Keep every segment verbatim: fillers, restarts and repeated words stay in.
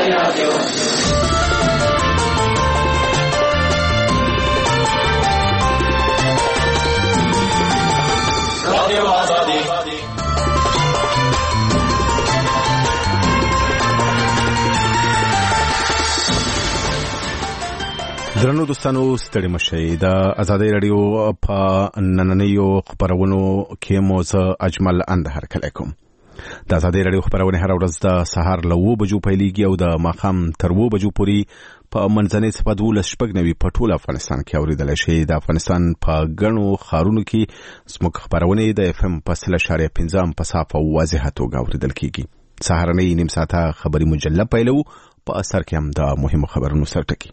رادیو رادیو آزادی. درنو دوستانو ستړي مشئ. د ازادۍ رادیو په نننیو خبرونو کې موزه اجمل اندهر کلی کوم. د ازادۍ رادیو خبرونه هر ورځ د سهار له اوه بجو پیلېږي او د ماښام تر اوه بجو پورې په منځنۍ څپه دولس شپږ نوي په ټول افغانستان کې اورېدلی شي. د افغانستان په ګڼو ښارونو کې زموږ خبرونه د اف ام په سل اشاریه پنځه په صاف او واضحه توګه اورېدل کېږي. سهارنۍ نیم ساعته خبري مجله پیلو. په اثر کې هم د مهمو خبرونو سرټکي.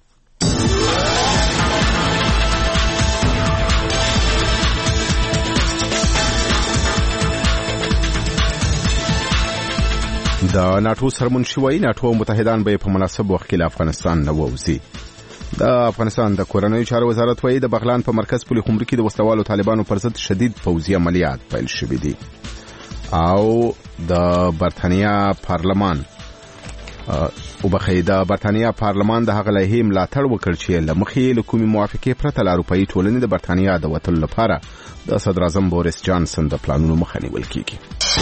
د ناتو سرمنشي وایي ناتو متحدان به په مناسب وخت کې له افغانستان نه ووځي. د افغانستان د کورنیو چارو وزارت وایي د بغلان په مرکز پولي خمري کې د وسلوالو طالبانو پر ضد شدید پوځي عملیات پیل شوي دي. او د برتانیا پارلمان او بخې د برتانیا پارلمان د هغه لایحې ملاتړ وکړ چې له مخې له کومې موافقې پرته له اروپایي ټولنې د برتانیا د وتلو لپاره د صدر اعظم بوریس جانسن د پلانونو مخه نیول کیږي.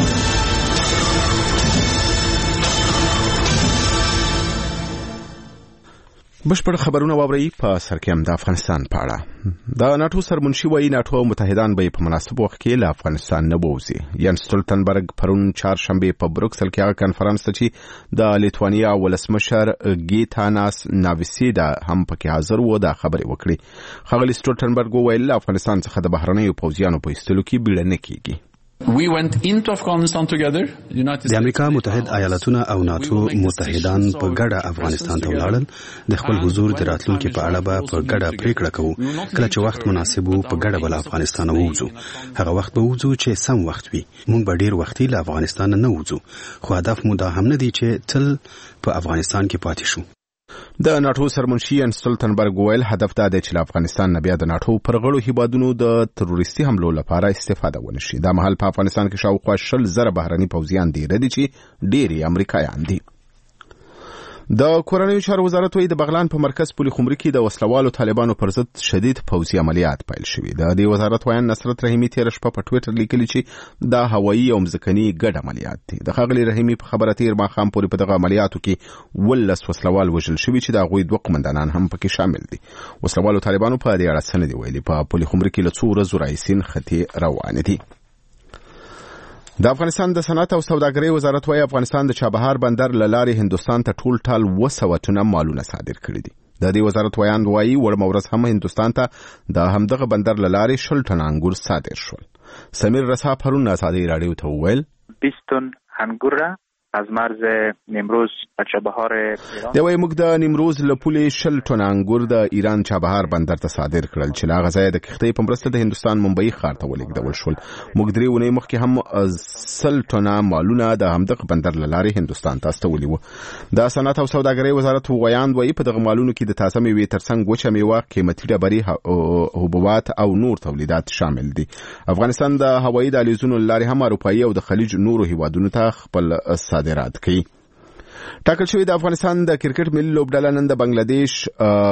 بشپړ خبرونه واورئ. په سر کې هم د افغانستان په اړه د ناتو سرمنشي وایي ناتو متحدان به په مناسب وخت کې له افغانستان نه ووځي. ین سټولټنبرګ پرون چهارشنبه په بروکسل کې هغه کنفرانس ته چې د لیتوانیا ولسمشر گیتاناس ناویسیدا هم پکې حاضر و دا خبرې وکړي. ښاغلي سټولټنبرګ وویل افغانستان څخه د بهرنیو پوځیانو په ایستلو کې بیړه نه کیږي. We went into Afghanistan together. د امریکا متحد ایالاتونه او ناتو متحدان په ګډه افغانستان ته ولاړل. د خپل حضور د راتلونکو په اړه به په ګډه پریکړه کوو. کله چې وخت مناسب وو په ګډه بل افغانستان ووځو. هغه وخت به وځو چې سم وخت وي. موږ به ډیر وختي له افغانستان نه وځو. خو هدف مو دا هم نه دی چې تل په افغانستان کې پاتې شو. د ناتو سرمنشي ان سټولټنبرګ ویل هدف دا دی چې افغانستان نه بیا د ناتو پر غړو هیوادونو د تروریستي حملو لپاره استفاده ونشي. دا مهال په افغانستان کې شاوخوا شل زره بهرني پوځیان دي ردي چې ډېری امریکایان دي. د کورنیو چارو وزارت وایي د بغلان په مرکز پولي خمري کې د وسلوالو طالبانو پر ضد شدید پوځي عملیات پیل شوي. د دې وزارت وایي نصرت رحیمي تیر شپه په ټویټر لیکلي چې دا هوایي او مځکني ګډ عملیات دي. د ښاغلي رحیمي په خبره تیر ماښام پورې په دغه عملیاتو کې ولس وسلوال وژل شوي چې د هغوی دوه قومندانان هم پکې شامل دي. وسلوالو طالبانو په دې اړه څه نه دي ویلي. په پولي خمري کې له څو ورځو راهیسې نښتې روانې دي. د افغانستان د صنعت او سوداګرۍ وزارت وايي افغانستان د چابهار بندر له لارې هندستان ته ټول ټال اوه سوه ټنه مالونه صادر کړي دي. د دې وزارت ویاند وايي وړمه ورځ هم هندستان ته د همدغه بندر له لارې شل ټنه انګور صادر شول. سمیر رسا پرون ازادۍ رادیو ته وویل بیست تن انګور از مرز نیمروز و چابهار ایران. دی وايي موږ د نیمروز له پولې شل ټنه انګور د ایران چابهار بندر ته صادر کړل چې له هغه ځایه د کښتۍ په مرسته د هندستان ممبئی ښار ته ولېږدول شول. موږ درې اونۍ مخکې هم سل ټنه مالونه د همدغه بندر له لارې هندستان ته استولي وو. د صنعت او سوداګرۍ وزارت ویاند وايي په دغه مالونو کې د تازه میوې ترڅنګ وچه میوه، قیمتي ډبرې، حبوبات او نور تولیدات شامل دي. افغانستان د هوایي دهلیزونو له لارې هم اروپایي او د خلیج نورو هیوادونو ته خپل صادرات کوي. ټاکل شوی د افغانستان د کرکټ ملي لوبډله نن د بنگلاديش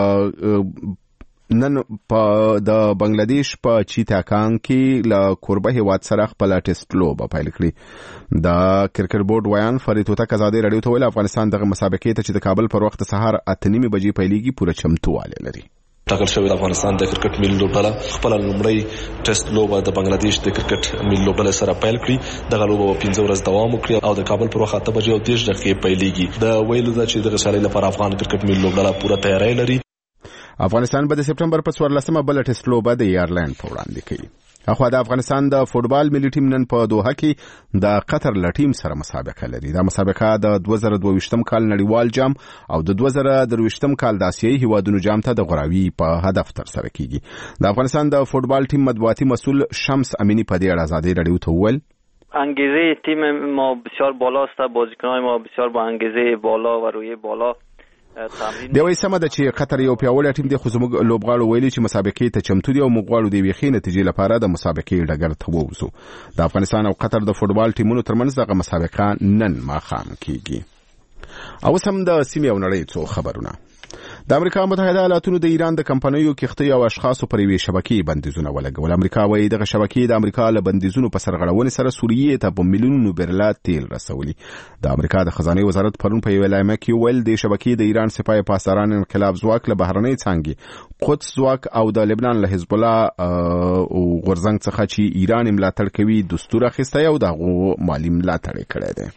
نن په د بنگلاديش په چیتاکان کې له کوربه هیواد سره خپل ټیسټ لوبه پیل کړې. د کرکټ بورډ ویان فرید هوتک ازادۍ رادیو ته ویل افغانستان دغه مسابقې ته چې د کابل پر وخت سهار اته نیمې بجې پیلېږي پوره چمتووالی لري. ټاکل شوی د افغانستان د کرکټ ملي لوبډله خپل لومړی ټیسټ لوبه د بنگلاديش د کرکټ ملي لوبډلې سره پیل کړي. دغه لوبه په پنځه ورځې دوام وکړي او د کابل پر وخت اته بجې او دېرش دقیقې پیلېږي. د ویلو ده چې دغه سیالۍ لپاره افغان کرکټ ملي لوبډله پوره تیاری لري. افغانستان به د سپټمبر په څوارلسمه بل ټیسټ لوبه د ایرلند په وړاندې کوي. اخوا د افغانستان د فوټبال ملي ټیم نن په دوحه کې د قطر له ټیم سره مسابقه لري. دا مسابقه د دوه زره دوه ویشتم کال نړیوال جام او د دوه زره درویشتم کال د اسیایي هیوادونو جام ته د غوراوي په هدف ترسره کیږي. د افغانستان د فوټبال ټیم مطبوعاتي مسؤل شمس امینی په دې اړه ازادۍ رادیو ته وویل انگیزه تیم ما بسیار بالاست، بازیکنان ما بسیار با انگیزه بالا و روحیه بالا. دی وایي سمه ده چې قطر یو پیاوړی ټیم دی، خو زموږ لوبغاړو ویلي چې مسابقې ته چمتو دي او موږ غواړو د یوې ښې نتیجې لپاره د مسابقې ډګر ته ووځو. د افغانستان او قطر د فوټبال ټیمونو ترمنځ دغه مسابقه نن ماښام کیږي. او سم د سیمې او نړۍ څو خبرونه. د امریکا متحده ایالاتونو د ایران د کمپنیو کښتۍ او اشخاصو پر یوې شبکې بندیزونه ولګول. امریکا وايي دغه شبکې د امریکا له بندیزونو په سرغړونې سره سوریې ته په میلیونونو برله تیل رسولي. د امریکا د خزانه وزارت پرون په یو اعلامیه کې ویل د شبکې د ایران سپاه پاسداران انقلاب ځواک له بهرنۍ څانګې قدس ځواک او د لبنان له حزب الله او غورځنګ څخه چې ایران ملاتړ کوي دستور اخیستی او دغه مالی ملاتړ کړی دی.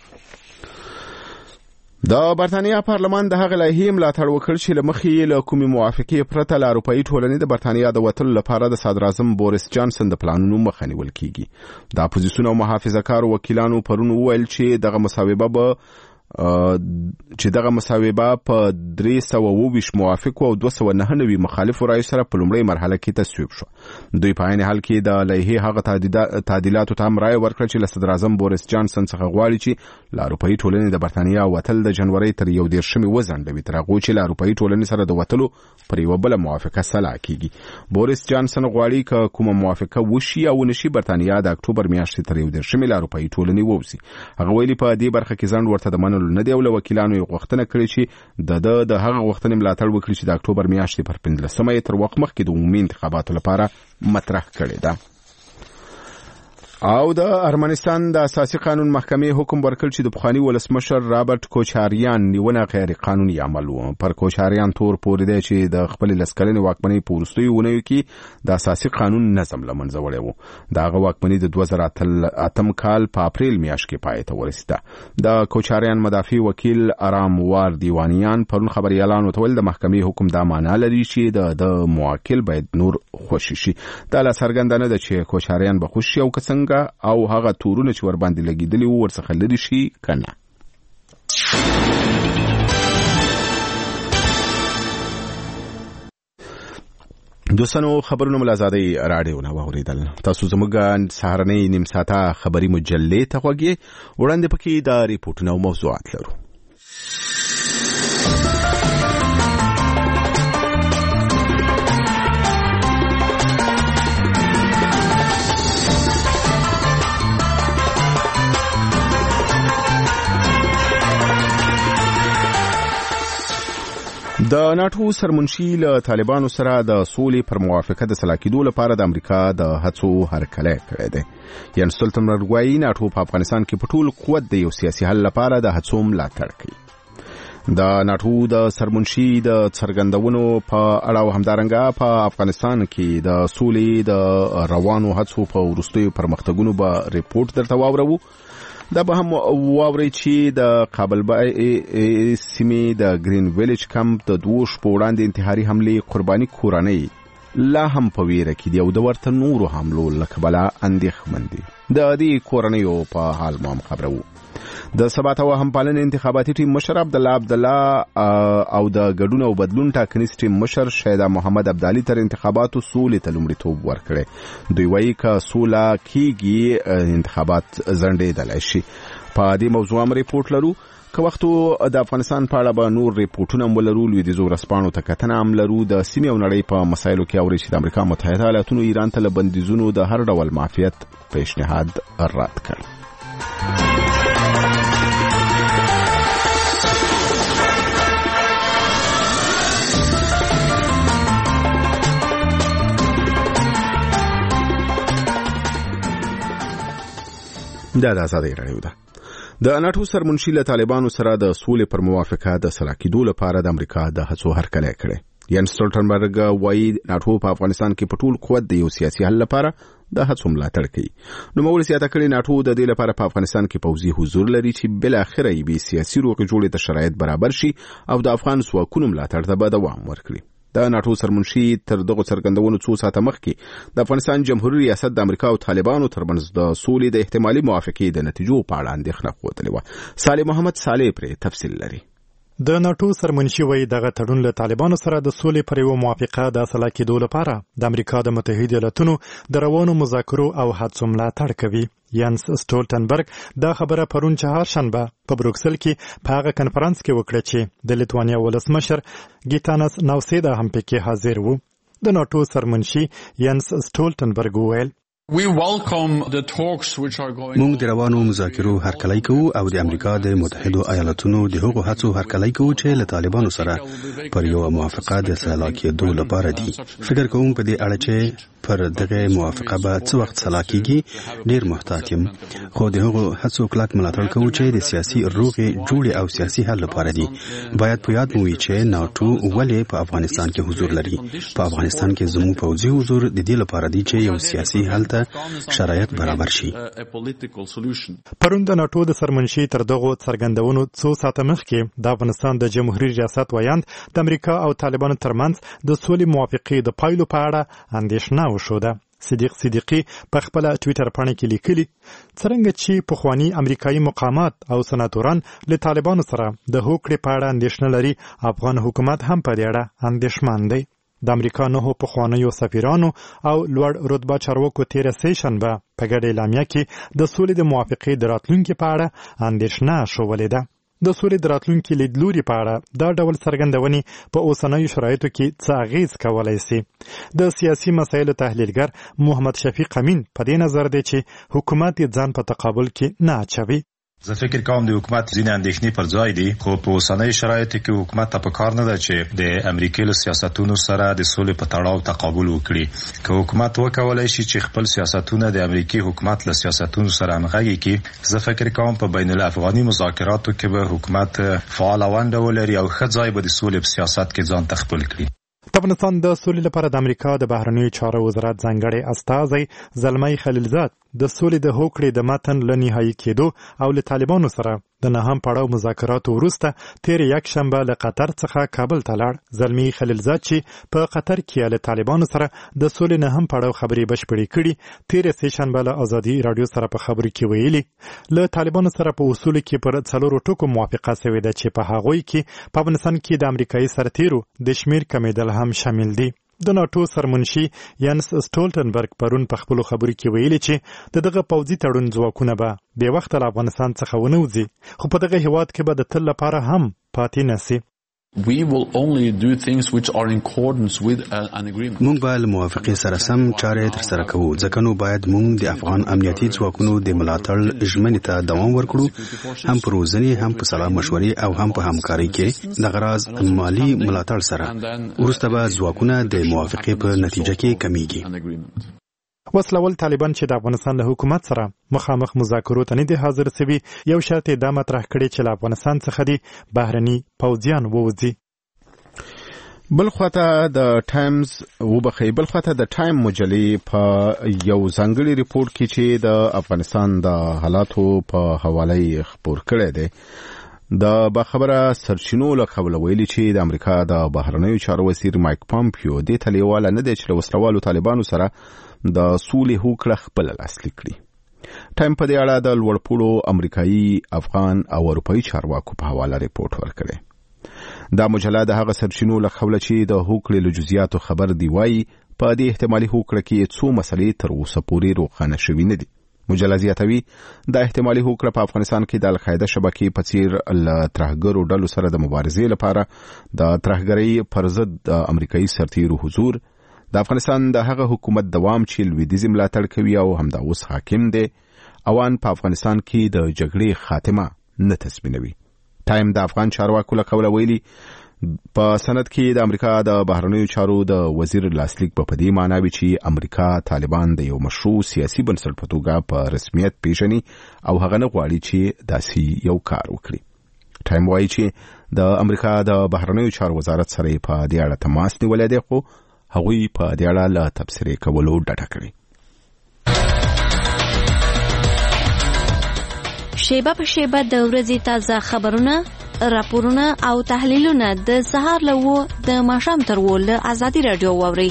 د برتانیا پارلمان د هغه لایحې ملاتړ وکړ چې له مخې له کومې موافقې پرته له اروپایي ټولنې د برتانیا د وتلو لپاره د صدراعظم بوریس جانسن د پلانونو مخه نیول کیږي. د اپوزیسیون او محافظه‌کارو وکیلانو پرون وویل چې دغه مصوبه به چې دغه مصوبه په درې سوه اووه ویشت موافقو او دوه سوه نهه نوي مخالفو رایو سره په لومړۍ مرحله کې تصویب شو. دوی په عین حال کې د لایحې هغه تعدیلاتو ته هم رایه ورکړه چې له صدراعظم بوریس جانسن څخه غواړي چې له اروپایي ټولنې د برتانیا وتل د جنورۍ تر یو دېرشمې وځنډوي تر هغو چې له اروپایي ټولنې سره د وتلو پر یوه بله موافقه سلا کیږي. بوریس جانسن غواړي که کومه موافقه وشي او نشي برتانیا د اکتوبر میاشتې تر یو دېرشمې له اروپایي ټولنې ووځي. هغه ویلي په دې برخه کې ځنډ ورته د منلو نه دی او له وکیلانو یې غوښتنه کړې چې د ده د هغه غوښتنې ملاتړ وکړي چې د اکتوبر میاشتې پر پنځلسمه یې تر وخت مخکې د عمومي انتخاباتو لپاره مطرح کړې ده. او د ارمنستان د اساسي قانون محکمې حکم ورکړ چې د پخواني ولسمشر رابرټ کوچاریان نیونه غیر قانوني عمل و. پر کوچاریان تور پورې دی چې د خپلې لس کلنې واکمنۍ په وروستیو اونیو کې د اساسي قانون نظم له منځه وړی و. د هغه واکمنۍ د دوه زره اتم کال په اپریل میاشت کې پای ته ورسېده. د کوچاریان مدافع وکیل ارام وار دیوانیان پرون خبریالانو ته ویل د محکمې حکم دا معنا لري چې د موکل باید نور خوشي شي. دا لا څرګنده نه ده چې کوچاریان به خوشي او که څنګه او هغه تورونه چې ور باندې لګیدلی وو ورڅخه لري شي کنه. دوستانو خبرونه ملازادي راډیو نه واوریدل. تاسو زموږ سهارنۍ نیم ساعته خبري مجلې ته غوږی وړاندې پکې د ریپورتونو او موضوعات لرو. د ناټو سرمنشي له طالبانو سره د سولې پر موافقه د سلا کېدو لپاره د امریکا د هڅو هرکلی کړی دی. یان سټولټنبرګ وایي ناټو په افغانستان کې په ټول قوت د یو سیاسي حل لپاره د هڅو ملاتړ کوي. د ناټو د سرمنشي د څرګندونو په اړه او همدارنګه په افغانستان کې د سولې د روانو هڅو په وروستیو پرمختګونو به ریپورت درته واورو. دا به هم واوري چې د کابل سیمې د گرین ویلیج کمپ د دوه شپو وړاندې انتحاري حملې قرباني کورنۍ لا هم په ویره کې دی او د ورته نورو حملو له کبله اندېښمن دي. د دې کورنیو په حال مو هم خبره وو. د ثبات او همپالنې انتخاباتي ټیم مشر عبدالله عبدالله او د ګډون او بدلون ټاکنیز ټیم مشر شهدا محمد عبدالي تر انتخاباتو سولې ته لومړیتوب ورکړی. دوی وایي که سوله کیږي انتخابات ځنډېدلی شي. په دې موضوع هم ریپورټ لرو. که وختو د افغانستان په اړه به نور ریپورټونه هم ولرو. لویدیځو ورځپاڼو ته کتنه هم لرو. د سیمې او نړۍ په مسایلو کې اوري چې د امریکا متحده ایالاتونو ایران ته له بندیزونو د هر ډول معافیت پیشنهاد رد کړ. دا د ازادۍ راډیو ده. د ناټو سرمنشي له طالبانو سره د سولې پر موافقه د سلا کېدو لپاره د امریکا د هڅو هرکلی کړی. یان سټولټنبرګ وایي ناټو په افغانستان کې په ټول قوت د یو سیاسي حل لپاره د هڅو ملاتړ کوي. نوموړي زیاته کړې ناټو د دې لپاره په افغانستان کې پوځي حضور لري چې بالاخره یې به سیاسي روغې جوړې ته شرایط برابر شي او د افغان ځواکونو ملاتړ ته به دوام ورکړي. د ناټو سرمنشي تر دغه څرګندونو څو ساعته مخکې د افغانستان جمهوریت ریاست د امریکا او طالبانو ترمنځ د سولې د احتمالي موافقې د نتیجو په اړه اندېښنه ښودلې وه. صالح محمد صالح پرې تفصیل لري. د ناټو سرمنشي وایي دغه تړون له طالبانو سره د سولې پر یوه موافقه د حاصله کېدو لپاره د امریکا د متحده ایالاتونو د روانو مذاکرو او هڅو ملاتړ کوي. یانس سټولټنبرګ دا خبره پرون چهارشنبه په بروکسل کې په هغه کنفرانس کې وکړه چې د لیتوانیا ولسمشر ګیتانس ناوسیدا هم پکې حاضر و. د ناټو سرمنشي یانس سټولټنبرګ وویل We welcome the talks which are going موږ د روانو مذاکرو هرکلی کوو او د امریکا د متحدو ایالاتونو د هغو هڅو هرکلی کوو چې له طالبانو سره پر یو موافقه د سلا کېدو لپاره دي. فکر کوم په دې اړه چې پر دغه موافقه به څه وخت سلا کېږي ډېر محتاط یم، خو د هغو هڅو کلک ملاتړ کوو چې د سیاسي روغې جوړې او سیاسي حل لپاره دي. باید په یاد مو وي چې ناټو ولې په افغانستان کې حضور لري. په افغانستان کې زموږ پوځي حضور د دې لپاره دی چې یو سیاسي حل شرایط برابر شي. پرون د ناټو د سرمنشي تر دغو څرګندونو څو ساعته مخکې د افغانستان د جمهوریت ریاست ویاند د امریکا او طالبانو ترمنځ د سولې موافقې د پایلو په اړه اندېښنه وښوده. صدیق صدیقی په خپل ټویټر باندې کې لیکلي څرنګه چې پخوانی امریکایي مقامات او سناتوران له طالبانو سره د هوکړې په اړه اندېښنه لري، افغان حکومت هم په دې اړه اندېښمن دی. د امریکا نهو پخوانیو سفیرانو او لوړ رتبه چارواکو تېره سه شنبه په ګډه اعلامیه کې د سولې د موافقې د راتلونکي په اړه اندېښنه شولې ده. د سولې د راتلونکي لیدلوري په اړه دا ډول څرګندونې په اوسنیو شرایطو کې څه اغېز کولی سي. د سیاسي مسایلو تحلیلګر محمد شفیق امین په دې نظر دی چې حکومت یې ځان په تقابل کې نه اچوي. زه فکر کوم د حکومت ځینې اندېښنې پر ځای دي، خو په اوسنۍ شرایطو کې حکومت ته پکار نه ده چې د امریکا له سیاستونو سره د سولې په تړاو تقابل وکړي. که حکومت وکولای شي چې خپل سیاستونه د امریکا حکومت له سیاستونو سره همغږي کړي، زه فکر کوم په بین الافغاني مذاکراتو کې به حکومت فعال ونډه ولري او ښه ځای به د سولې په سیاست کې ځان تخپل کړي. د افغانستان د سولې لپاره د امریکا د بهرنیو چارو وزارت ځانګړی استازی زلمی خلیلزاد د سولې د هوکړې د متن له نهایي کېدو او له طالبانو سره د نهم پړاو مذاکراتو وروسته تېره یک شنبه له قطر څخه کابل ته لاړ. زلمی خلیلزاد چې په قطر کې له طالبانو سره د سولې نهم پړاو خبرې بشپړې کړي، تېره سه شنبه له ازادي راډیو سره په خبرو کې ویلي له طالبانو سره په اصولو کې پر څلورو ټکو موافقه شوې ده چې په هغوی کې په افغانستان کې د امریکایي سرتیرو د شمیر کمیدل هم شامل دي. د ناټو سرمنشي ینس سټولټنبرګ پرون په خپلو خبرو کې ویلي چې د دغه پوځي تړون ځواکونه به بې وخته له افغانستان څخه ونه وځي، خو په دغه هېواد کې به د تل لپاره هم پاتې نه سي. We will only do things which are in accordance with an agreement. موږ به له موافقې سره سم چارې ترسره کوو، ځکه نو باید موږ د افغان امنیتي ځواکونو د ملاتړ ژمنې ته دوام ورکړو، هم په روزنې، هم په سلا مشورې او هم په همکارۍ کې د غراض مالي ملاتړ سره. وروسته به ځواکونه د موافقې په نتیجه کې کمیږي. وسلوال طالبان چې د افغانستان له حکومت سره مخامخ مذاکرو ته نه دي حاضر سوي، یو شرط یې دا مطرح کړی چې له افغانستان څخه دي بهرني پوځیان ووځي. بلخواته د ټایمز وبخي بلخواته د ټایم مجلې په یو ځانګړي ریپورت کې چې د افغانستان د حالاتو په حواله خبر کړی دی، د باخبره سرچینو له قبل ویلي چې د امریکا د بهرنیو چارو وزیر مایک پامپیو د تلیواله نه دی چې له وسلوالو طالبانو سره د سولې هوکړه خپل لاسلیک کړي. ټایم په دې اړه د لوړپوړو امریکایي، افغان او اروپایي چارواکو په حواله ریپورت ورکړی. دا مجله د هغه سرچینو له قبل چې د هوکړې له جزئیاتو خبر دی وایي په دې احتمالي هوکړه کې څو مسلې تر اوسه پورې روښانه شوي نه دي. مجله زیاتوي د احتمالي هوکړه په افغانستان کې د القاعده شبکې په څیر له ترهګرو ډلو سره د مبارزې لپاره د ترهګرۍ پر ضد د امریکایي سرتیرو حضور، د افغانستان د هغه حکومت دوام چې لویدیځ ملاتړ کوي او همدا اوس حاکم دی، اوان په افغانستان کې د جګړې خاتمه نه تضمینوي. ټایم د افغان چارواکو له قوله ویلي په سند کې د امریکا د بهرنیو چارو د وزیر لاسلیک په پدې معنی وی چې امریکا طالبان د یو مشروع سیاسي بنسټ په توګه په رسمیت پیژني او هغه نه غواړي چې داسې یو کار وکړي. ټایم وایي چې د امریکا د بهرنیو چارو وزارت سره په دې اړه تماس نیولې دی، خو هغوی په دې اړه له تبصرې کولو ډډه کړې. شیبه په شیبه د ورځې تازه خبرونه، راپورونه او تحلیلونه د سهار له وو د ماښام تر وو له ازادي راډیو واورئ.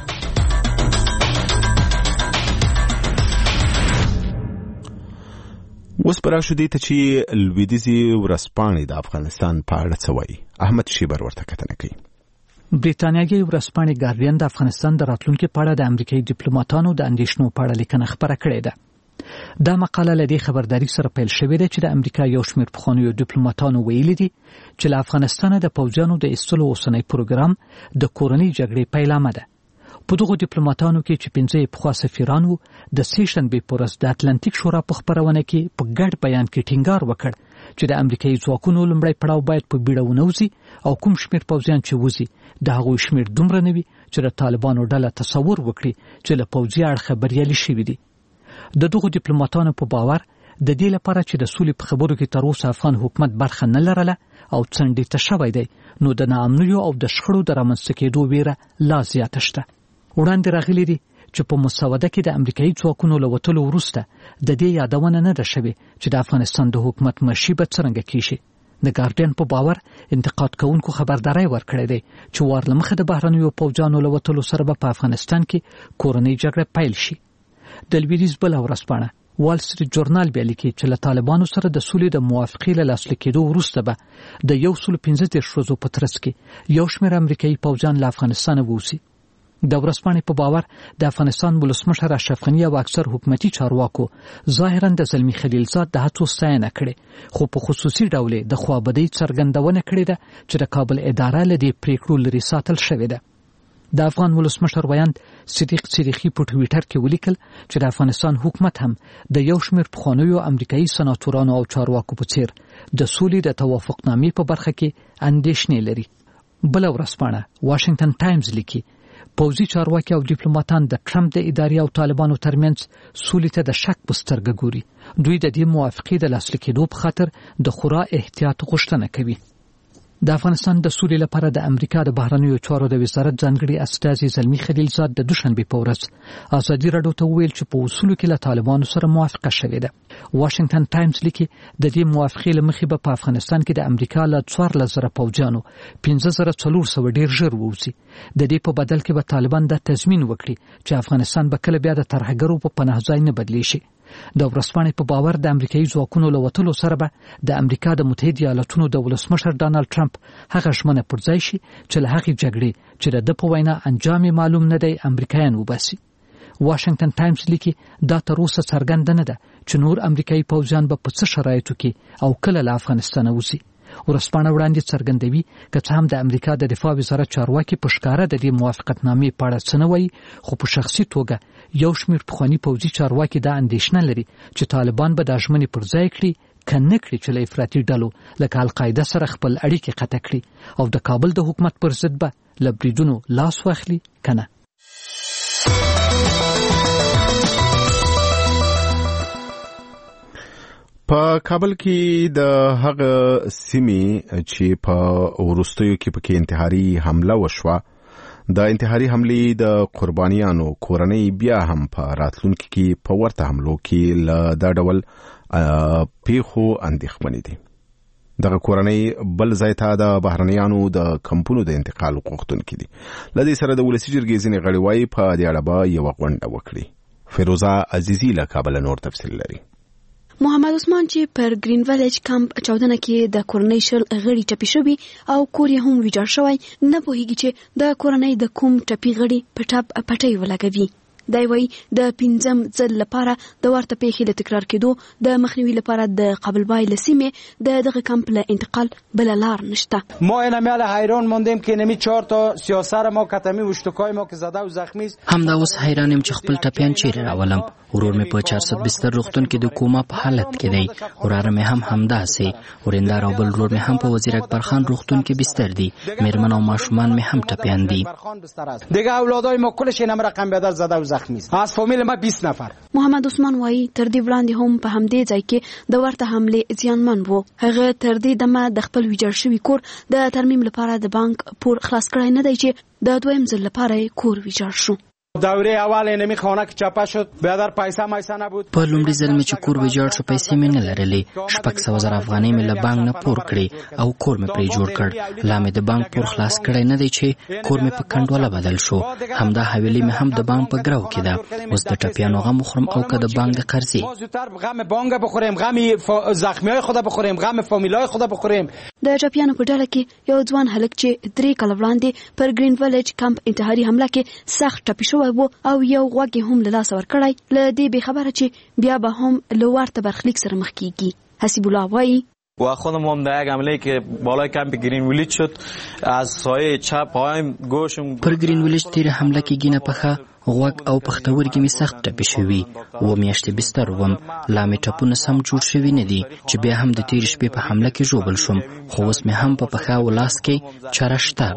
اوس پر راشو دې ته چې لویدیځي ورځپاڼې د افغانستان په اړه څه وایي. احمد شیبر ورته کتنه کوي. بریتانیايي ورځپاڼې ګارډین د افغانستان د راتلونکي په اړه د امریکایي ډیپلوماټانو د اندېښنو په اړه لیکنه خبره کړې ده. دا مقاله له دې خبرداري سره پیل شوې ده چې د امریکا یو شمېر پخوانیو ډیپلوماټانو ویلي دي چې له افغانستان د پوځیانو د ایستلو اوسنی پروګرام د کورنۍ جګړې پیلامه ده. په دغو ډیپلوماټانو کې چې پنځه پخوا سفیران وو د سیشن بې پورس د اتلانتیک شورا په خبرونه کې په ګډ بیان کې ټینګار وکړ چې د امریکایي ځواکونو لومړی پړاو باید په بیړه ونوځي او کوم شمیر پوځیان چې وځي د هغوی شمیر دومره نه وي چې د طالبانو ډله تصور وکړي چې له پوځي اړخه بریالي شوي دي. د دغو ډیپلوماټانو په باور د دې لپاره چې د سولې په خبرو کې تر اوسه افغان حکومت برخه نه لرله او څنډې ته شوی دی نو د ناامنیو او د شخړو د رامنځته کېدو ویره لا زیاته شته. وړاندې راغلي دي چې په مسوده کې د امریکایي ځواکونو له وتلو وروسته د دې یادونه نه ده شوې چې د افغانستان د حکومت مشي به څرنګه کیږي. د ګارډین په باور انتقاد کوونکو خبرداري ورکړې ده چې وار له مخه د بهرنیو پوځانو له وتلو سره به په افغانستان کې کورنۍ جګړه پیل شي. د لویدیځ بله ورځپاڼه وال سټریټ جورنال بیا لیکي چې له طالبانو سره د سولې د موافقې له لاسلیک کېدو وروسته به د یو سل پنځه دېرش ورځو په ترڅ کې یو شمېر امریکایي پوځیان له افغانستانه ووځي. د ورځپاڼې په باور د افغانستان ولسمشر اشرف غني او اکثر حکومتي چارواکو ظاهرا د زلمی خلیلزاد د هڅو ستاینه کړې خو په خصوصي ډول د خوابدۍ څرګندونه کړې ده چې د کابل اداره له دې پریکړو لري ساتل شوې ده. د افغان ولسمشر ویاند صدیق صدیقی په ټویټر کې ولیکل چې د افغانستان حکومت هم د یو شمېر پخوانیو امریکایي سناتورانو او چارواکو په څیر د سولې د توافقنامې په برخه کې اندېښنې لري. بله ورځپاڼه واشنگټن ټایمز لیکي پوځي چارواکي او ډیپلوماټان د ټرمپ د ادارې او طالبانو ترمنځ سولې ته د شک په سترګه ګوري. دوی د دې موافقې د لاسلیک کېدو په خاطر د خورا احتیاط غوښتنه کوي. د افغانستان د سولې لپاره د امریکا د بهرنیو چارو د وزارت ځانګړي استازي زلمی خلیلزاد د دوشنبه په ورځ ازادي راډیو ته ویل چې په اصولو کې له طالبانو سره موافقه شوې ده. واشنگټن ټایمز لیکي د دې موافقې له مخې به په افغانستان کې د امریکا له څوارلس زره پوځیانو پنځه زره څلور سوه ډېر ژر ووځي. د دې په بدل کې به طالبان دا تضمین وکړي چې افغانستان به کله بیا د ترهګرو په پناه ځای نه بدلی شي. د ورځپاڼې په باور د امریکایي ځواکونو له وتلو سره به د امریکا د متحده ایالاتونو د ولسمشر ډانلډ ټرمپ هغه ژمنه پر ځای شي چې له هغې جګړې چې د ده په وینا انجام یې معلوم نه دی امریکایان وباسي. واشنگټن ټایمز لیکي دا تر اوسه څرګنده نه ده چې نور امریکایي پوځیان به په څه شرایطو کې او کله له افغانستانه وځي. ورځپاڼه وړاندې څرګندوي که څه هم د امریکا د دفاع وزارت چارواکي په ښکاره د دې موافقتنامې په اړه څه نه وایي خو په شخصي توګه یو شمېر پخواني پوځي چارواکي دا اندېښنه لري چې طالبان به دا ژمنې پر ځای کړي که نه کړي چې له افراطي ډلو لکه القاعده سره خپل اړیکې قطع کړي او د کابل د حکومت پر ضد به له بریدونو لاس واخلي که نه. په کابل کې د هغه سیمې چې په وروستیو کې پکې انتحاري حمله وشوه د انتحاري حملې د قربانیانو کورنۍ بیا هم په راتلونکي کې په ورته حملو کې له دا ډول پیښو اندېښمنې دي. دغه کورنۍ بل ځای ته د بهرنیانو د کمپونو د انتقال غوښتونکي دي. له دې سره د ولسي جرګې ځینې غړي وایي په دې اړه به یوه غونډه وکړي. فیروزه عزیزي له کابل نور تفصیل لري. محمد عثمان چې پر گرین ویلیج کمپ چاودنه کې د کورنۍ شل غړي ټپي شوي او کور یې هم ویجاړ شوی نه پوهیږي چې د کورنۍ د کوم ټپي غړي په ټپ پټۍ ولګوي. دی وایي د پنځم ځل لپاره د ورته پیښې له تکرار کېدو د مخنیوي لپاره د قابلبای له سیمې د دغه کمپ له انتقال بله لار نشته. ما این میل حیران موندیم که نمی چهار تا سیاسر ما کتمی وشتکای ما که زده و زخمی است. همدا اوس حیران یم چې خپل ټپیان چیرې راولم. ورور مې په چهارصد بستر روغتون کې د کوما په حالت کې دی. وراره مې هم همداسې. ورېندار او بل ورور مې هم په وزیر اکبر خان روغتون کې بستر دي. میرمن او ماشومان مې هم ټپیان دي. دیگه اولادای ما کلش این هم رقم بیادر زده و زخمی است. از فامیل ما بیست نفر. محمد عثمان وایي تر دې وړاندې هم په همدې ځای کې د ورته حملې زیانمن وو. هغه تر دې دمه د خپل ویجاړ شوي کور د ترمیم لپاره د بانک پور خلاص کړی نه دی چې د دویم ځل لپاره کور ویجاړ شو. دوره اول نمی خانه که چاپه شد بیادر پیسه مایسه نبود. په لومړي ځل مې چې کور ویجاړ شو پیسې مې نه لرلې. شپږ سوه زره افغانۍ مې له بانک نه پور کړې او کور مې پرې جوړ کړ. لا مې د بانک پور خلاص کړی نه دی چې کور مې په کنډواله بدل شو. همدا حویلې مې هم د بانک په ګرو کې ده. اوس د ټپیانو غم وخورم او که د بانک د قرضې. غم بانک بخوریم، غم زخمیای خود بخوریم، غم فامیلای خود بخوریم. د ټپیانو په ډله کې یو ځوان هلک چې درې کاله وړاندې پر گرین ویلیج کمپ انتحاري حمله کې سخت ټپي شوی و او یو غوږ هم له لاسه ورکړی، له دې بې خبره چې بیا به هم له ورته برخلیک سره مخ کیږي. حسیب الله وایي و خودم هم در یک حمله که بالای کمپ گرین ویلیج شد از سایه چپ پایم گوشم پر گرین ویلیج تیر حمله کې ګینه پخه غوږ او پښتورګي می سخت ټپي شوي و میاشتې بستر وم لا مې ټپونه سم جوړ شوي نه دي چې بیا هم د تیر شپې په حمله کې ژوبل شوم خو اوس مې هم په پښه او لاس کې چاره شته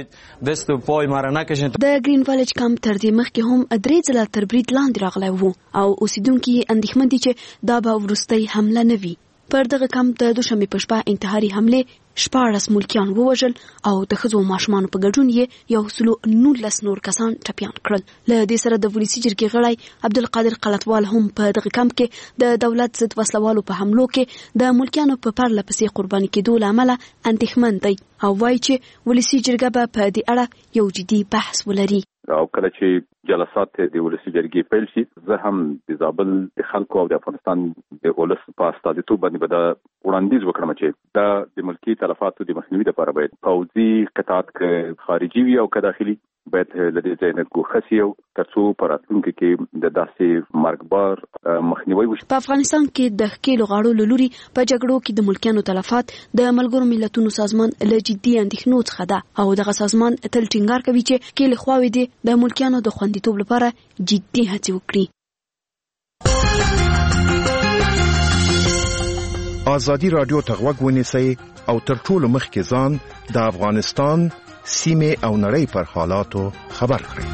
د گرین ویلیج کمپ تر دې مخکې هم درې ځله تر برید لاندې راغلی و او اوسیدونکي اندېښمن دي چې دا به وروستۍ حمله نه وي. پر دغه کمپ د دوشنبې په شپه انتحاري حملې شپاړس ملکیان ووژل او د ښځو او ماشومانو په ګډون یې یو سلو نولس نور کسان ټپیان کړل. له دې سره د ولسي جرګې غړی عبدالقادر قلتوال هم په دغه کمپ کې د دولت ضد وسلوالو په حملو کې د ملکیانو په پرله پسې قرباني کېدو له امله اندېښمن دی او وایي چې ولسي جرګه به په دې اړه یو جدي بحث ولري. او کله چې جلسات د ولسي جرګې پیل شي زه هم د زابل د خلکو او د افغانستان د ولس په استازیتوب باندې به دا وړاندیز وکړم چې دا د ملکی تلفاتو د مخنیوي لپاره باید پوځي قطعات که خارجي وي او که داخلي باید له دې ځای نه ګوښه شي او تر څو په راتلونکي کې د داسې مرګبار مخنیوي وشي. په افغانستان کې د ښکېلو غاړو له لوري په جګړو کې د ملکیانو تلفات د ملګرو ملتونو سازمان له جدي اندېښنو څخه ده او دغه سازمان تل ټینګار کوي چې ښکېلې خواوې دې د ملکیانو د خوندیتوب لپاره جدي هڅې وکړي. ازادي رادیو ته غوږ ونیسئ او تر ټولو مخکې ځان د افغانستان سیمې او نړۍ پر حالاتو خبر کړئ.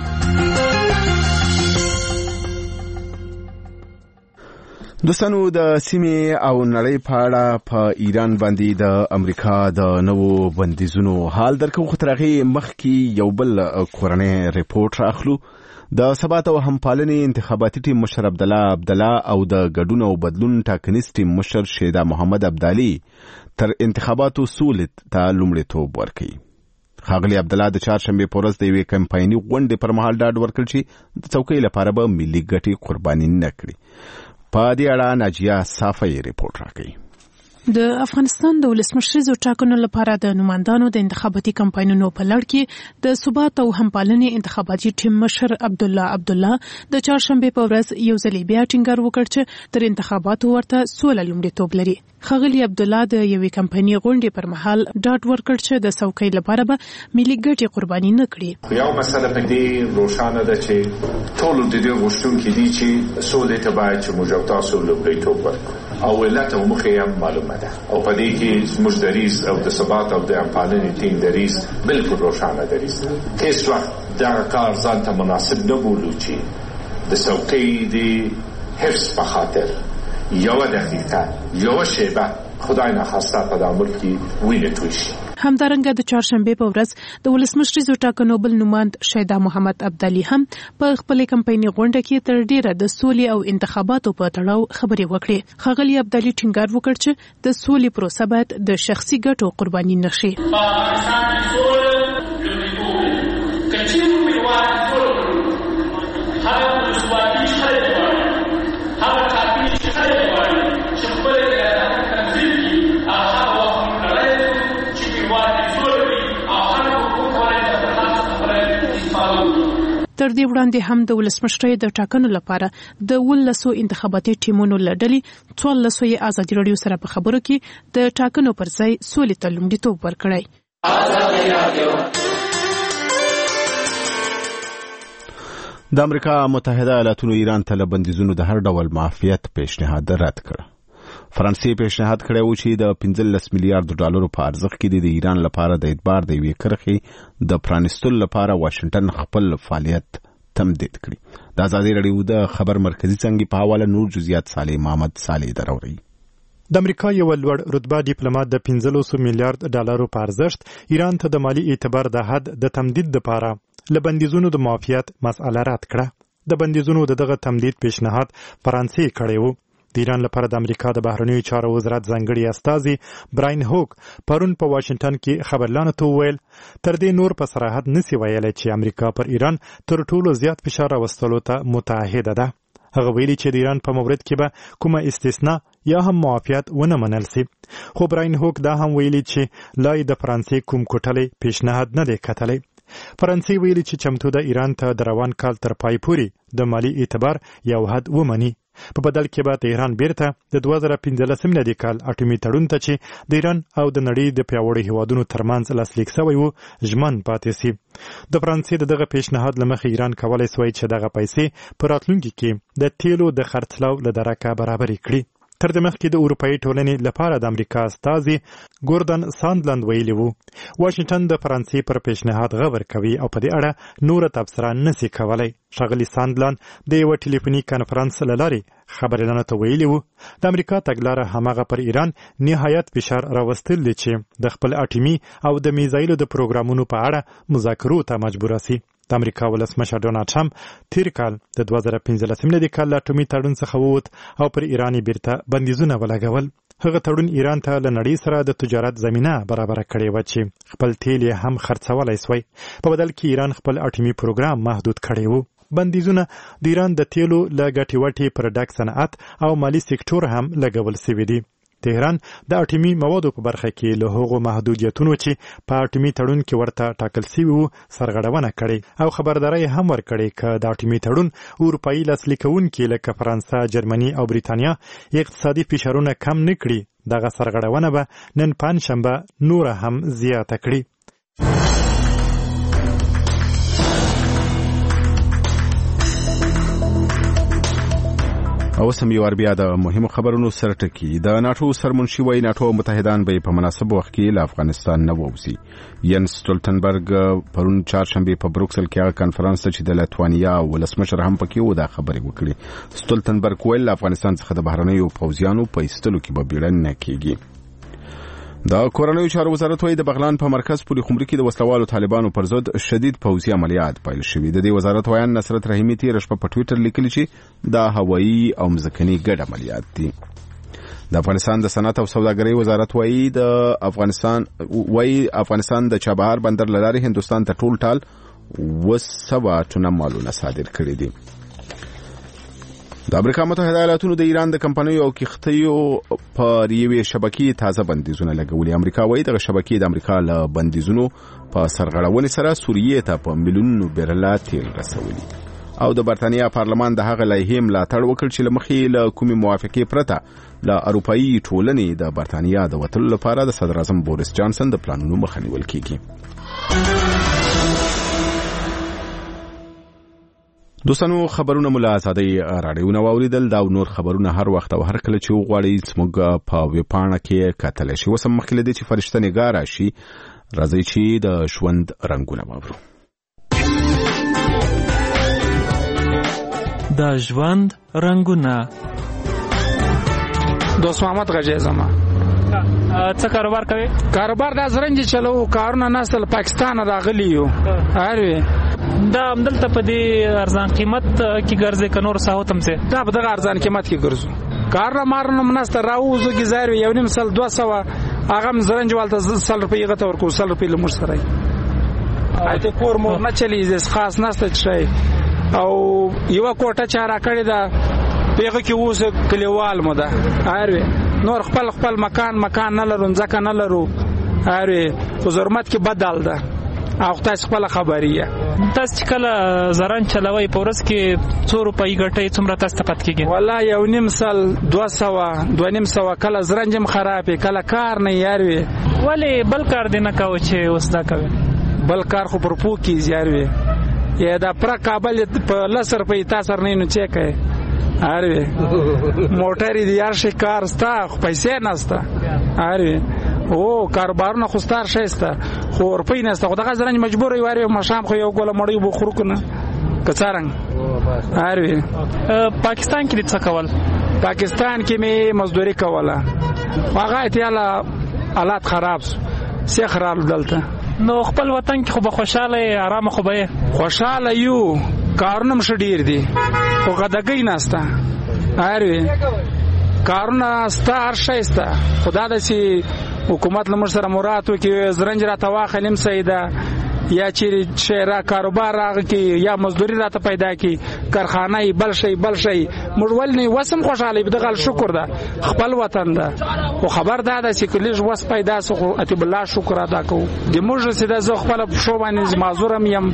دوستانو د سیمې او نړۍ په اړه په ایران باندې د امریکا د نوو بندیزونو حال درکو خطرغي مخکې یو بل کورنۍ ریپورت راخلو. د ثبات او همپالنې انتخاباتي ټیم مشر عبد الله عبد الله او د ګډون او بدلون ټاکنیز ټیم مشر شیدا محمد عبدالي تر انتخاباتو سولت ته لومړیتوب ورکړي. ښاغلي عبد الله د چهارشنبې په ورځ د یوې کمپایني غونډې پر مهال ډاډ ورکړ چې د څوکۍ لپاره به ملي ګټې قرباني نه کړي. په دې اړه ناجیه صافی ریپورت راکړي. د افغانستان د ولسمشریزو ټاکنو لپاره د نمائندانو د انتخاباتي کمپاینونو په لړ کې د ثبات او همپالنې انتخاباتي ټیم مشر عبد الله عبد الله د چهارشنبې په ورځ یو ځل بیا ټینګار وکړ چې تر انتخاباتو ورته سوله لومړیتوب لري. ښاغلي عبد الله د یوې کمپایني غونډې پر مهال ډاډ ورکړ چې د څوکۍ لپاره به ملي ګټې قرباني نه کړي. یو مسله په دې روښانه ده چې ټول د دې غوښتونکي دي چې سولې ته باید چې موږ تاسو لومړیتوب ورکړو او علت او موخه یې معلومه ده او په دې کې زموږ دریځ او د ثبات او د همپالنې ټیم دریځ بالکل روښانه دریځ ده. هیڅ وخت دغه کار ځان ته مناسب نه بولو چې د څوکۍ د حفظ په خاطر یو دقیقه یو شیبه خدای نخواسته په دغه ملک کې وینه توی شي. همدارنګه د چهارشنبې په ورځ د ولسمشریزو ټاکنو بل نمائند شیدا محمد عبدالي هم په خپل کمپایني غونډه کې تر ډیره د سولې او انتخاباتو په تړاو خبرې وکړې. ښاغلي عبدالي ټینګار وکړ چې د سولې پروسه باید د شخصي ګټو قرباني نه شي. تر دې وړاندې هم د ولسمشرۍ د ټاکنو لپاره د ولسو انتخاباتي ټیمونو لړلې څوارلسو یې ازادي راډیو سره په خبرو کې د ټاکنو پر ځای سولې ته لومړیتوب ورکړی. د امریکا متحده ایالاتونو ایران ته له بندیزونو د هر ډول معافیت پیشنهاد رد کړ. فرانسې پیشنهاد کړی و چې د پنځلس میلیارډ ډالرو په ارزښت کې د ایران لپاره د اعتبار د یوې کرښې د پرانیستلو لپاره واشنګټن خپل فعالیت تمدید کړي. د ازادي راډیو د خبر مرکزی څنګه په حواله نور جزئیات صالح محمد صالح دراوري. د امریکا یو لوړ رتبه ډیپلوماټ د پنځلس میلیارډ ډالرو په ارزښت ایران ته د مالی اعتبار د حد د تمدید لپاره له بندیزونو د معافیت مسأله رد کړه. د بندیزونو دغه تمدید پیشنهاد فرانسې کړی و. د ایران لپاره د امریکا د بهرنیو چارو وزارت ځانګړي استازي براین هوک پرون په واشنګټن کې خبرلانو ته وویل تر دې نور په صراحت نسی ویلی چې امریکا پر ایران تر ټولو زیات فشار راوستلو ته متعهده ده. هغه ویلي چې د ایران په مورد کې به کومه استثناء یا هم معافیت ونه منل سي. خو براین هوک دا هم ویلي چې لا د فرانسې کوم کوټلې پیشنهاد نه دی کتلی. فرانسې ویلي چې چمتو د ایران ته د روان کال تر پای پورې د مالی اعتبار یو حد ومني په بدل کې به تهران بیرته د دوه زره پنځلسم میلادي کال اټومي تړون ته چې د ایران او د نړۍ د پیاوړو هیوادونو ترمنځ لاسلیک شوی و ژمن پاتې سي. د فرانسې د دغه پیشنهاد له مخې ایران کولی سوی چې دغه پیسې په راتلونکي کې د تیلو د خرڅلاو له درکه برابرې کړي. تر دې مخکې د اروپایي ټولنې لپاره د امریکا استازي ګوردن ساندلند ویلي وو واشنگټن د فرانسې پر پیشنهاد غور کوي او په دې اړه نوره تبصره نشي کولی. ښاغلي ساندلند د یوه ټلیفوني کنفرانس له لارې خبريالانو ته ویلي وو د امریکا تګلاره هماغه پر ایران نهایت فشار راوستل دي چې د خپل اټومي او د میزایلو د پروګرامونو په اړه مذاکرو ته مجبور سي. د امریکا ولسمشر ډونالډ ټرمپ تیر کال د دوه زره پنځلسم میلادي کال له اټومي تړون څخه ووت او پر ایران بیرته بندیزونه ولګول. هغه تړون ایران ته له نړۍ سره د تجارت زمینه برابره کړې وه چې خپل تیل یې هم خرڅولی سوی. په بدل کې ایران خپل اټومي پروګرام محدود کړی و. بندیزونه د ایران د تیلو له ګټې وټې پر ډک صنعت او مالي سکتور هم لګول سوي دي. تهران د اټومي موادو په برخه کې له هغو محدودیتونو چې په اټومي تړون کې ورته ټاکل سوي وو سرغړونه کړې او خبرداری هم ورکړې که د اټومي تړون اروپایي لاسلیکونکي لکه فرانسه، جرمني او بریتانیا اقتصادي فشارونه کم نه کړي دغه سرغړونه به نن پنجشنبه نوره هم زیاته کړي. او سم یو ور بیا د مهمو خبرونو سره ټکی. د ناتو سرمنشي وای ناتو متحدان به په مناسب وخت کې له افغانستان نه ووزي. ینس سټولټنبرګ پرون چهارشنبه په بروکسل کې کانفرنس ته چې د لتوانیا ولسمشر هم پکې و دا خبرې وکړي. سټولټنبرګ ویل افغانستان څخه د بهرنیو پوځیانو په ایستلو کې به بیړه نه کیږي. د کورنیو چارو وزارت وايي د بغلان په مرکز پوري خمري کې د وسلوالو طالبانو پر ضد شدید پوځي عملیات پیل شوي. د دې وزارت وایي نصرت رحیمي تیر شپه په ټوئیټر لیکلي چې دا هوایي او مځکني ګډ عملیات دي. د افغانستان د صنعت او سوداګرۍ وزارت وايي د افغانستان وايي افغانستان د چابهار بندر لاري هندستان ته ټول ټال وسوه ټنه مالونه صادر کړي دي. د امریکا متحده ایالاتونو د ایران د کمپنیو او کښتیو پر یوې شبکې تازه بندیزونه لګولي. امریکا وايي دغه شبکې د امریکا له بندیزونو په سرغړونې سره سوریې ته په میلیونونو بیرله تیل رسولي. او د برتانیا پارلمان د هغه لایحې ملاتړ وکړ چې له مخې له کومې موافقې پرته له اروپایي ټولنې د برتانیا د وتلو لپاره د صدر اعظم بوریس جانسن د پلانونو مخه نیول کیږي. دوستانو خبرونه مو له ازادۍ راډیو نه واوریدل. دا نور خبرونه هر وخت او هر کله چې وغواړئ زموږ په ویبپاڼه کې کتلی شئ. اوس هم مخکې له دې چې فرشته نګاه راشي راځئ چې د ژوند رنګونه واورو. د ژوند رنګونه. دوست محمد غجی زما څه کاروبار کوي؟ کاروبار د زرنج چلو کارونه نسل پاکستان راغلی یو. هروي دا عمدلته په دې ارزان قیمت کې ګرځي که نور ساوت هم څه؟ دا په دغه ارزان قیمت کې ګرځو. کارونه مارونه منسته راوځو ګزار یو نیم سل دوه سوه هغه زرنج والته سل روپۍ غته ورکو سل روپۍ له موږ سره. اته کور مور نه چلیږي خاص نسته شي او یو کوټه چا را کړی دا پیغه کې اوس کلیوال مو ده. هروي نور خپل خپل مکان مکان نه لرو ځکه نه لرو. هروي په ضرورت کې بدل ده او تاسو خپل خبريه. تاسو چې کله زران چلوي په ورځ کې څو روپۍ ګټي څومره تاسو ته پات کیږي؟ والله یو نیم سل دوه سوه دوه نیم سوه کله زرنجم خرابې کله کار نه یاروي. ولی بل کار دی نه کاوه چې اوس دا کوي؟ بل کار خو پر پو کې یاروي. یا دا پر کابل په لس روپۍ تاسو نه نو چیک کوي. هروي موټر دی یار شکار ستا خو پیسې نسته. هروي او کاروبارونه خو ستار شایسته خو روپۍ نسته خو دغه زرنج مجبور یو مشام خو یو ګوله مړی بو خورو کنه کڅارنګ. هروي پاکستان کې څه کول؟ پاکستان کې می مزدوري کوله. هغه اتیاله حالات خراب سي خراب دلته. نو خپل وطن کې خو به خوشاله آرام خو به خوشاله یو کارونه مش ډیر دي خو غدګی نسته. هروي کارونه ستار شایسته خدا د سي حکومت لمر سره مراد وکي زرنج را تواخلم سیدا یا چې شهرا کاروبار راغی کی یا مزدوری راته پیدا کی کارخانه بل شي بل شي مړول نه وسم خوشاله بدغل شکر ده خپل وطن ده او خبر ده د سیکلیج وس پیدا سو اتی بالله شکر ادا کو د موږ سیده زه خپل شو باندې معذورم يم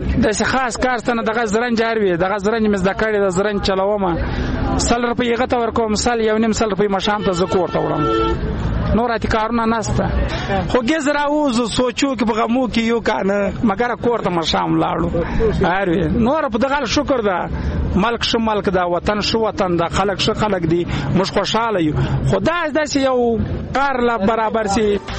د خاص کار ستنه دغه زرنج هروي دغه زرنج مز د کړي د زرنج چلومه سل روپۍ غته ورکوم سل یو نیم سل روپۍ مشام ته زکور ته وړم نور اتی کارونه نسته خو ګزرا اوس سوچو کې بغمو کې یو کنه مګر کور ته مشام لاړو هروي نور په دغه شکر ده ملک شو ملک دا وطن شو وطن دا خلق شو خلق دی مش خوشاله یو خدا داسې یو کار لا برابر سي